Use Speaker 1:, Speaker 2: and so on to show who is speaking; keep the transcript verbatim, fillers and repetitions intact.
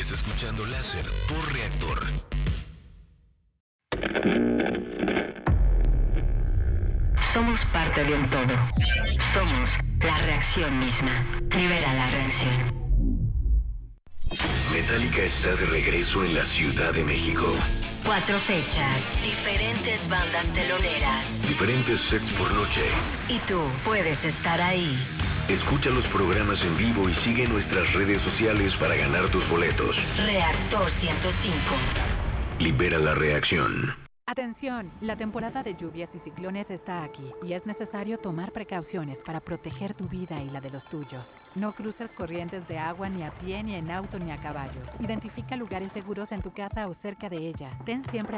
Speaker 1: Estás escuchando Láser por Reactor.
Speaker 2: Somos parte de un todo. Somos la reacción misma. Libera la reacción.
Speaker 3: Metallica está de regreso en la Ciudad de México.
Speaker 2: Cuatro fechas, diferentes bandas teloneras,
Speaker 3: diferentes sets por noche.
Speaker 2: y tú puedes estar ahí.
Speaker 3: Escucha los programas en vivo y sigue nuestras redes sociales para ganar tus boletos.
Speaker 2: Reactor ciento cinco.
Speaker 3: Libera la reacción.
Speaker 4: Atención, la temporada de lluvias y ciclones está aquí y es necesario tomar precauciones para proteger tu vida y la de los tuyos. No cruces corrientes de agua ni a pie, ni en auto, ni a caballo. Identifica lugares seguros en tu casa o cerca de ella. Ten siempre